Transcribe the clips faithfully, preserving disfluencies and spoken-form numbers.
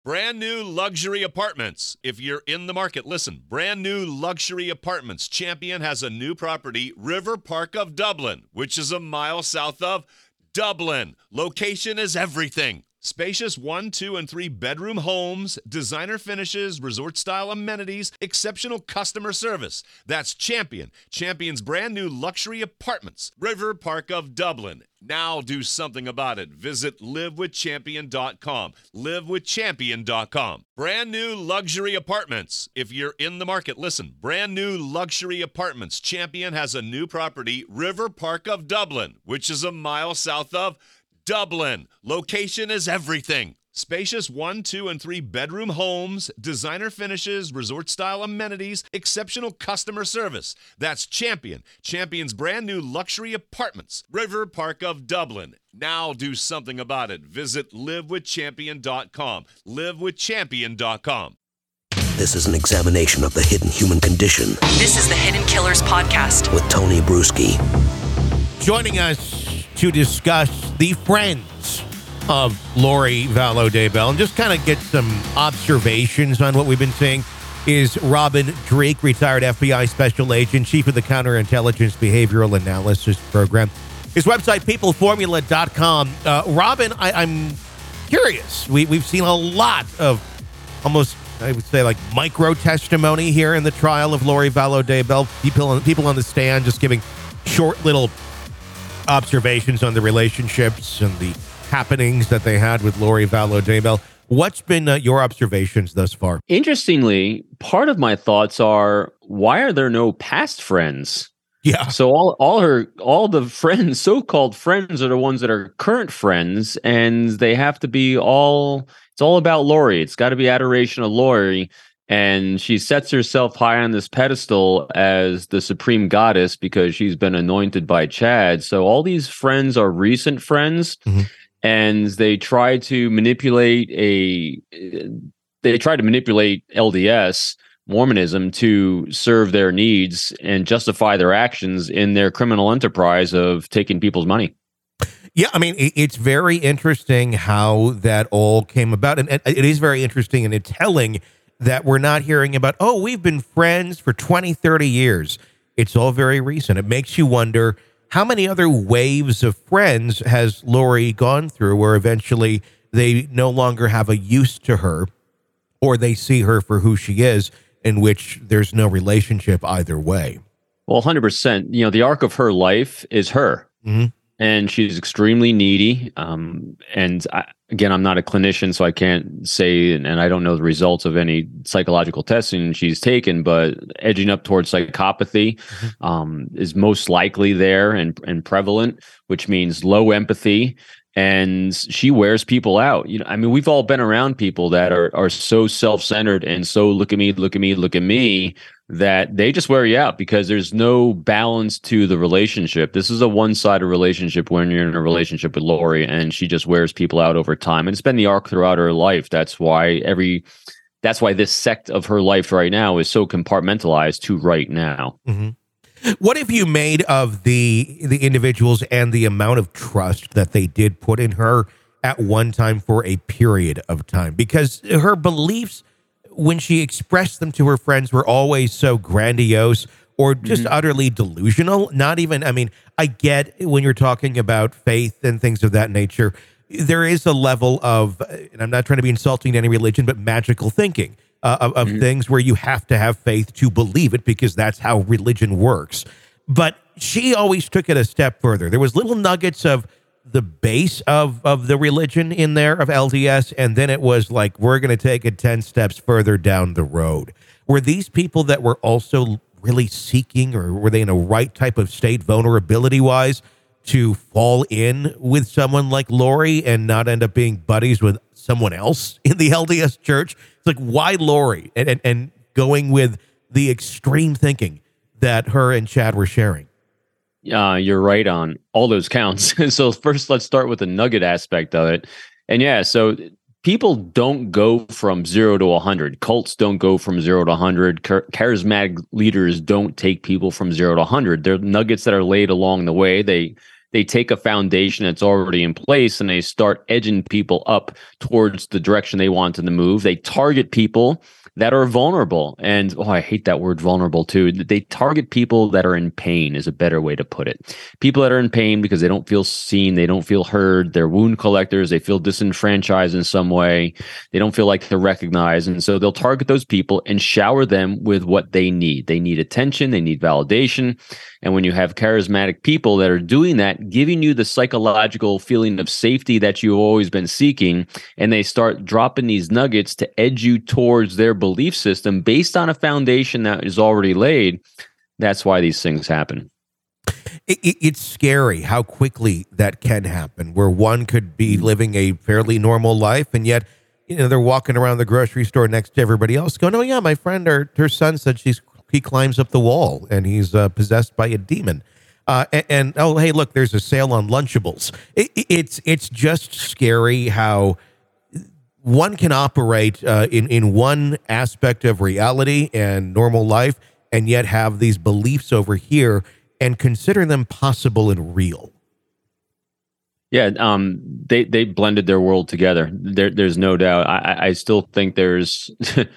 Brand new luxury apartments. If you're in the market, listen. Brand new luxury apartments. Champion has a new property, River Park of Dublin, which is a mile south of Dublin. Location is everything. Spacious one, two, and three bedroom homes, designer finishes, resort-style amenities, exceptional customer service. That's Champion. Champion's brand new luxury apartments, River Park of Dublin. Now do something about it. Visit live with champion dot com. live with champion dot com. Brand new luxury apartments. If you're in the market, listen. Brand new luxury apartments. Champion has a new property, River Park of Dublin, which is a mile south of Dublin. Location is everything. Spacious one, two, and three bedroom homes, designer finishes, resort-style amenities, exceptional customer service. That's Champion. Champion's brand new luxury apartments, River Park of Dublin. Now do something about it. Visit live with champion dot com. live with champion dot com. This is an examination of the hidden human condition. This is the Hidden Killers Podcast with Tony Bruschi. Joining us to discuss the friends of Lori Vallow Daybell and just kind of get some observations on what we've been seeing is Robin Dreeke, retired F B I special agent, chief of the Counterintelligence Behavioral Analysis Program. His website, people formula dot com. Uh, Robin, I, I'm curious. We, we've seen a lot of almost, I would say, like micro testimony here in the trial of Lori Vallow Daybell. People, people on the stand just giving short little observations on the relationships and the happenings that they had with Lori Vallow Daybell. What's been uh, your observations thus far? Interestingly, part of my thoughts are, why are there no past friends? Yeah. So all all her all the friends, so-called friends, are the ones that are current friends, and they have to be all. It's all about Lori. It's got to be adoration of Lori. And she sets herself high on this pedestal as the supreme goddess because she's been anointed by Chad. So all these friends are recent friends, mm-hmm. and they try to manipulate a. They try to manipulate L D S, Mormonism, to serve their needs and justify their actions in their criminal enterprise of taking people's money. Yeah, I mean, it's very interesting how that all came about, and it is very interesting and it's telling that we're not hearing about, oh, we've been friends for twenty, thirty years. It's all very recent. It makes you wonder, how many other waves of friends has Lori gone through where eventually they no longer have a use to her, or they see her for who she is, in which there's no relationship either way? Well, one hundred percent. You know, the arc of her life is her. Mm-hmm. And she's extremely needy. Um, and I, again, I'm not a clinician, so I can't say, and, and I don't know the results of any psychological testing she's taken, but edging up towards psychopathy mm-hmm. um, is most likely there and, and prevalent, which means low empathy. And she wears people out. You know, I mean, we've all been around people that are are so self-centered and so look at me, look at me, look at me, that they just wear you out because there's no balance to the relationship. This is a one-sided relationship when you're in a relationship with Lori, and she just wears people out over time. And it's been the arc throughout her life. That's why every, that's why this sect of her life right now is so compartmentalized to right now. Mm-hmm. What have you made of the the individuals and the amount of trust that they did put in her at one time for a period of time? Because her beliefs, when she expressed them to her friends, were always so grandiose or just mm-hmm. utterly delusional. Not even, I mean, I get when you're talking about faith and things of that nature, there is a level of, and I'm not trying to be insulting to any religion, but magical thinking. Uh, of, of mm-hmm. things where you have to have faith to believe it because that's how religion works. But she always took it a step further. There was little nuggets of the base of, of the religion in there of L D S, and then it was like, we're going to take it ten steps further down the road. Were these people that were also really seeking, or were they in a right type of state vulnerability-wise to fall in with someone like Lori and not end up being buddies with someone else in the L D S church? It's like, why Lori? And, and, and going with the extreme thinking that her and Chad were sharing. Uh, you're right on all those counts. So first, let's start with the nugget aspect of it. And yeah, so people don't go from zero to one hundred. Cults don't go from zero to one hundred. Char- charismatic leaders don't take people from zero to one hundred. They're nuggets that are laid along the way. They they take a foundation that's already in place and they start edging people up towards the direction they want them to move. They target people that are vulnerable. And, oh, I hate that word vulnerable too. They target people that are in pain is a better way to put it. People that are in pain because they don't feel seen, they don't feel heard, they're wound collectors, they feel disenfranchised in some way, they don't feel like they're recognized. And so they'll target those people and shower them with what they need. They need attention, they need validation. And when you have charismatic people that are doing that, giving you the psychological feeling of safety that you've always been seeking, and they start dropping these nuggets to edge you towards their belief system based on a foundation that is already laid, that's why these things happen. It, it, it's scary how quickly that can happen, where one could be living a fairly normal life, and yet, you know, they're walking around the grocery store next to everybody else going, oh yeah, my friend, or her son said she's he climbs up the wall and he's uh, possessed by a demon. Uh, and, and, oh, hey, look, there's a sale on Lunchables. It, it, it's it's just scary how one can operate uh, in, in one aspect of reality and normal life and yet have these beliefs over here and consider them possible and real. Yeah, um, they they blended their world together. There, there's no doubt. I, I still think there's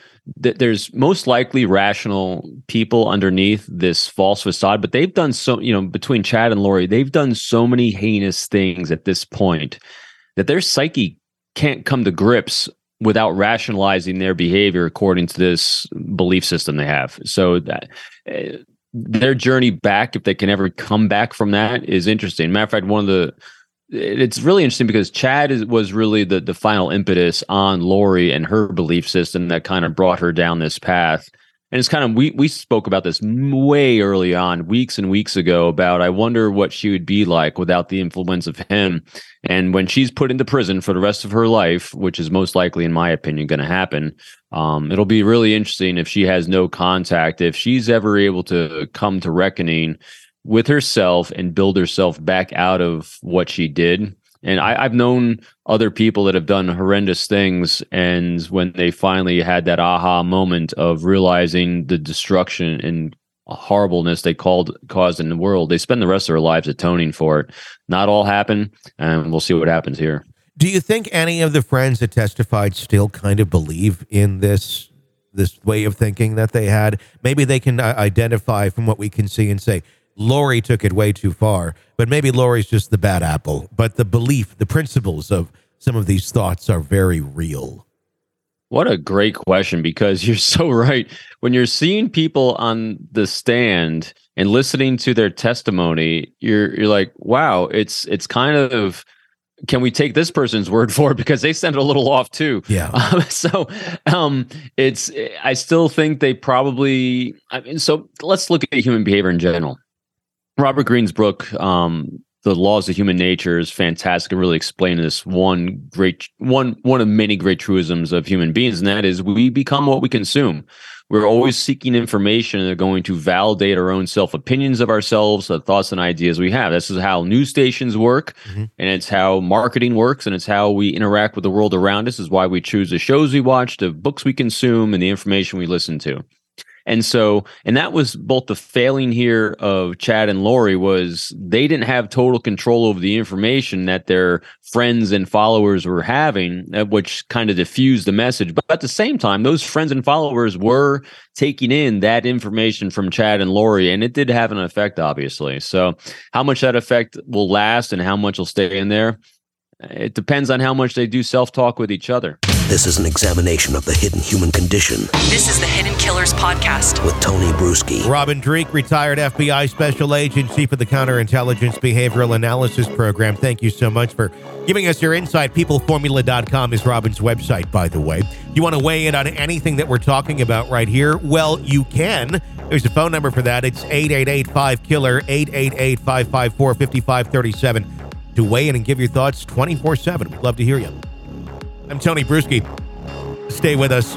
there's most likely rational people underneath this false facade, but they've done so. You know, between Chad and Lori, they've done so many heinous things at this point that their psyche can't come to grips without rationalizing their behavior according to this belief system they have. So that. Uh, their journey back, if they can ever come back from that, is interesting. Matter of fact, one of the it's really interesting because Chad is, was really the, the final impetus on Lori and her belief system that kind of brought her down this path. And it's kind of, we, we spoke about this way early on, weeks and weeks ago, about I wonder what she would be like without the influence of him. And when she's put into prison for the rest of her life, which is most likely, in my opinion, going to happen, um, it'll be really interesting if she has no contact, if she's ever able to come to reckoning with herself and build herself back out of what she did. And I, I've known other people that have done horrendous things, and when they finally had that aha moment of realizing the destruction and horribleness they called caused in the world, they spend the rest of their lives atoning for it. Not all happen, and we'll see what happens here. Do you think any of the friends that testified still kind of believe in this this way of thinking that they had? Maybe they can uh, identify from what we can see and say, Lori took it way too far, but maybe Lori's just the bad apple. But the belief, the principles of some of these thoughts are very real. What a great question, because you're so right. When you're seeing people on the stand and listening to their testimony, you're you're like, wow, it's it's kind of, can we take this person's word for it? Because they sent it a little off too. Yeah. Um, so um, it's, I still think they probably, I mean, so let's look at human behavior in general. Robert Greene's book, um, The Laws of Human Nature, is fantastic and really explaining this one great, one one of many great truisms of human beings, and that is we become what we consume. We're always seeking information that are going to validate our own self-opinions of ourselves, the thoughts and ideas we have. This is how news stations work, mm-hmm. and it's how marketing works, and it's how we interact with the world around us. This is why we choose the shows we watch, the books we consume, and the information we listen to. And so, and that was both the failing here of Chad and Lori, was they didn't have total control over the information that their friends and followers were having, which kind of diffused the message. But at the same time, those friends and followers were taking in that information from Chad and Lori, and it did have an effect, obviously. So how much that effect will last and how much will stay in there, it depends on how much they do self-talk with each other. This is an examination of the hidden human condition. This is the Hidden Killers Podcast with Tony Bruschi. Robin Dreeke, retired F B I Special Agent, Chief of the Counterintelligence Behavioral Analysis Program. Thank you so much for giving us your insight. people formula dot com is Robin's website, by the way. If you want to weigh in on anything that we're talking about right here, well, you can. There's a phone number for that. It's eight eight eight five killer, eight eight eight, five five four, five five three seven. To weigh in and give your thoughts twenty-four seven. We'd love to hear you. I'm Tony Bruschi. Stay with us.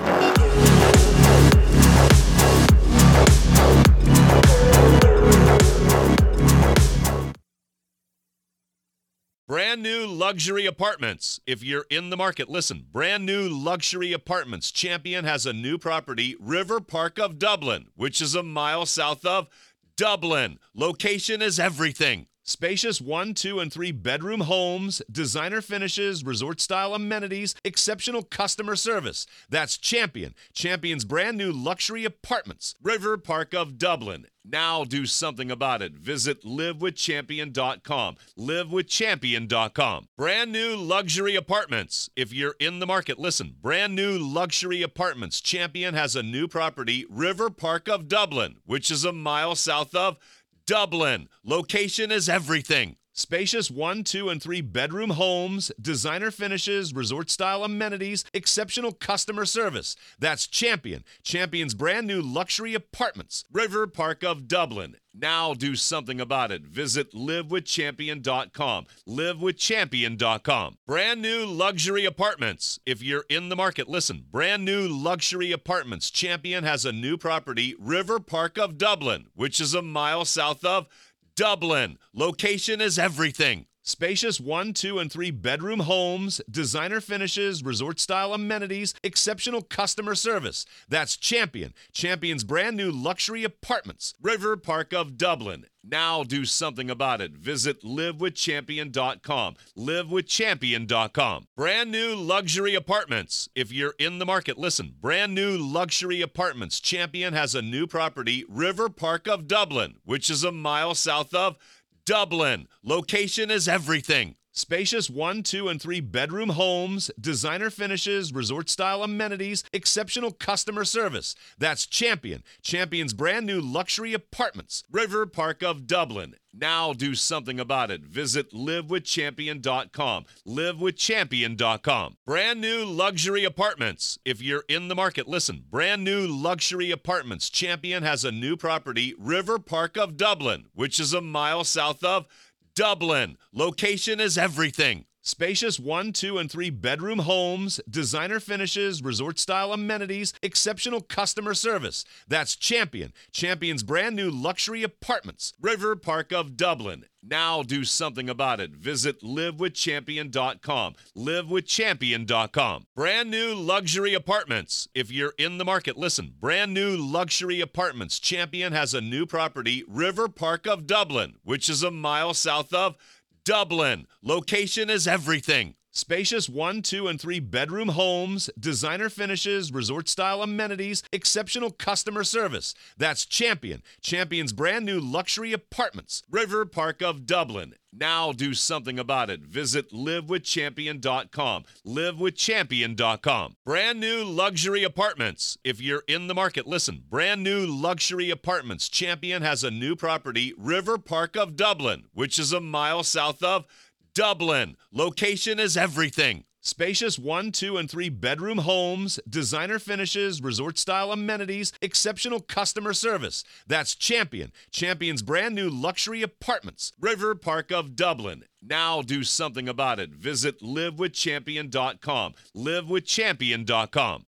Brand new luxury apartments. If you're in the market, listen. Brand new luxury apartments. Champion has a new property, River Park of Dublin, which is a mile south of Dublin. Location is everything. Spacious one, two, and three bedroom homes, designer finishes, resort style amenities, exceptional customer service. That's Champion. Champion's brand new luxury apartments. River Park of Dublin. Now do something about it. Visit live with champion dot com. live with champion dot com. Brand new luxury apartments. If you're in the market, listen. Brand new luxury apartments. Champion has a new property, River Park of Dublin, which is a mile south of Dublin. Location is everything. Spacious one, two, and three bedroom homes, designer finishes, resort style amenities, exceptional customer service. That's Champion. Champion's brand new luxury apartments. River Park of Dublin. Now do something about it. Visit live with champion dot com. live with champion dot com. Brand new luxury apartments. If you're in the market, listen. Brand new luxury apartments. Champion has a new property, River Park of Dublin, which is a mile south of Dublin. Location is everything. Spacious one, two, and three bedroom homes, designer finishes, resort style amenities, exceptional customer service. That's Champion. Champion's brand new luxury apartments. River Park of Dublin. Now do something about it. Visit live with champion dot com. live with champion dot com. Brand new luxury apartments. If you're in the market, listen. Brand new luxury apartments. Champion has a new property, River Park of Dublin, which is a mile south of Dublin. Location is everything. Spacious one, two, and three bedroom homes, designer finishes, resort style amenities, exceptional customer service. That's Champion. Champion's brand new luxury apartments. River Park of Dublin. Now do something about it. Visit live with champion dot com. live with champion dot com. Brand new luxury apartments. If you're in the market, listen. Brand new luxury apartments. Champion has a new property, River Park of Dublin, which is a mile south of Dublin. Location is everything. Spacious one, two, and three bedroom homes, designer finishes, resort style amenities, exceptional customer service. That's Champion. Champion's brand new luxury apartments. River Park of Dublin. Now do something about it. Visit live with champion dot com. live with champion dot com. Brand new luxury apartments. If you're in the market, listen. Brand new luxury apartments. Champion has a new property, River Park of Dublin, which is a mile south of Dublin. Location is everything. Spacious one, two, and three bedroom homes, designer finishes, resort style amenities, exceptional customer service. That's Champion. Champion's brand new luxury apartments. River Park of Dublin. Now do something about it. Visit live with champion dot com. live with champion dot com. Brand new luxury apartments. If you're in the market, listen. Brand new luxury apartments. Champion has a new property, River Park of Dublin, which is a mile south of Dublin. Location is everything. Spacious one, two, and three bedroom homes, designer finishes, resort style amenities, exceptional customer service. That's Champion. Champion's brand new luxury apartments. River Park of Dublin. Now do something about it. Visit live with champion dot com. live with champion dot com.